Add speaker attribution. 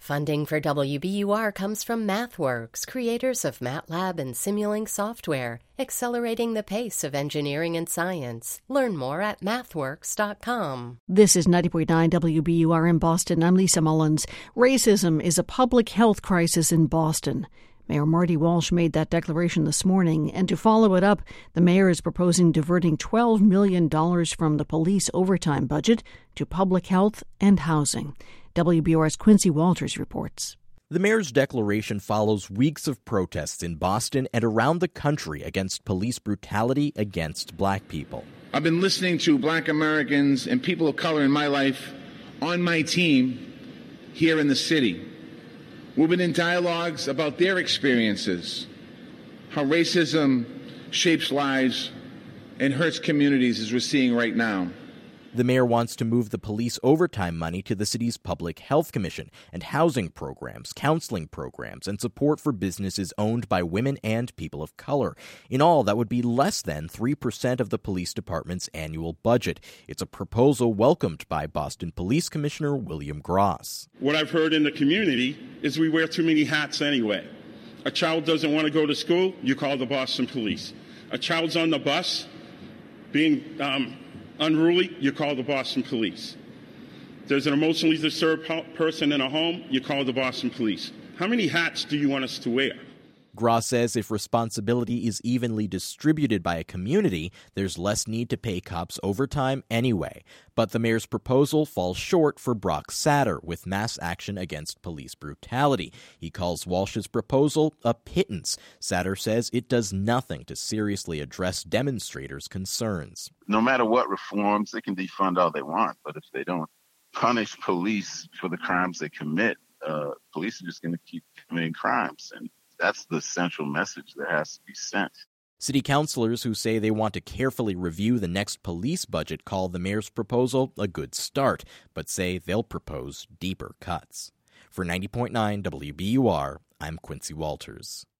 Speaker 1: Funding for WBUR comes from MathWorks, creators of MATLAB and Simulink software, accelerating the pace of engineering and science. Learn more at mathworks.com.
Speaker 2: This is 90.9 WBUR in Boston. I'm Lisa Mullins. Racism is a public health crisis in Boston. Mayor Marty Walsh made that declaration this morning, and to follow it up, the mayor is proposing diverting $12 million from the police overtime budget to public health and housing. WBUR's Quincy Walters reports.
Speaker 3: The mayor's declaration follows weeks of protests in Boston and around the country against police brutality against black people.
Speaker 4: I've been listening to black Americans and people of color in my life on my team here in the city. We've been in dialogues about their experiences, how racism shapes lives and hurts communities as we're seeing right now.
Speaker 3: The mayor wants to move the police overtime money to the city's Public Health Commission and housing programs, counseling programs, and support for businesses owned by women and people of color. In all, that would be less than 3% of the police department's annual budget. It's a proposal welcomed by Boston Police Commissioner William Gross.
Speaker 5: What I've heard in the community is we wear too many hats anyway. A child doesn't want to go to school, you call the Boston Police. A child's on the bus being unruly, you call the Boston Police. There's an emotionally disturbed person in a home, you call the Boston Police. How many hats do you want us to wear?
Speaker 3: Gross says if responsibility is evenly distributed by a community, there's less need to pay cops overtime anyway. But the mayor's proposal falls short for Brock Satter with mass action against police brutality. He calls Walsh's proposal a pittance. Satter says it does nothing to seriously address demonstrators' concerns.
Speaker 6: No matter what reforms, they can defund all they want, but if they don't punish police for the crimes they commit, police are just going to keep committing crimes, and that's the central message that has to be sent.
Speaker 3: City councilors who say they want to carefully review the next police budget call the mayor's proposal a good start, but say they'll propose deeper cuts. For 90.9 WBUR, I'm Quincy Walters.